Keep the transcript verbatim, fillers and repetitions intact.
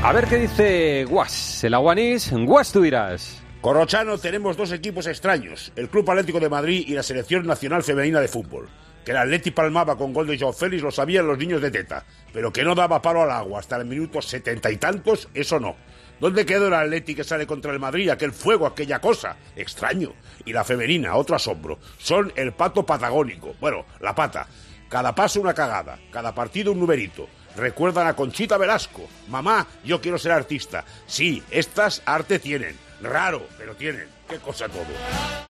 A ver qué dice Guas, el aguanís. Guas, tú dirás. Corrochano, tenemos dos equipos extraños, el Club Atlético de Madrid y la Selección Nacional Femenina de Fútbol. Que el Atleti palmaba con gol de Joao Félix lo sabían los niños de Teta, pero que no daba palo al agua hasta el minuto setenta y tantos, eso no. ¿Dónde quedó el Atleti que sale contra el Madrid? Aquel fuego, aquella cosa. Extraño. Y la femenina, otro asombro. Son el pato patagónico. Bueno, la pata. Cada paso una cagada, cada partido un numerito. Recuerdan a Conchita Velasco. Mamá, yo quiero ser artista. Sí, estas arte tienen. Raro, pero tienen. Qué cosa todo.